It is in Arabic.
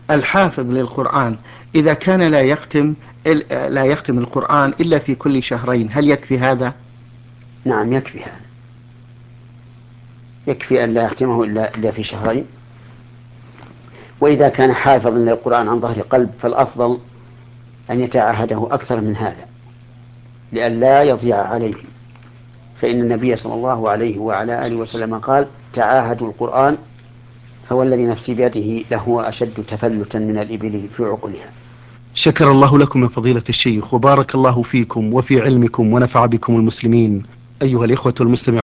الحافظ للقرآن إذا كان لا يختم القرآن إلا في كل شهرين، هل يكفي هذا؟ نعم يكفي هذا، يكفي أن لا يختمه إلا في شهرين. وإذا كان حافظا للقرآن عن ظهر قلب فالأفضل أن يتعاهده أكثر من هذا لئلا يضيع عليه، فإن النبي صلى الله عليه وعلى آله وسلم قال: تعاهدوا القرآن فوالذي نفسي بيده لهو أشد تفلتا من الإبل في عقلها. شكر الله لكم يا فضيلة الشيخ، وبارك الله فيكم وفي علمكم ونفع بكم المسلمين. أيها الإخوة المستمعون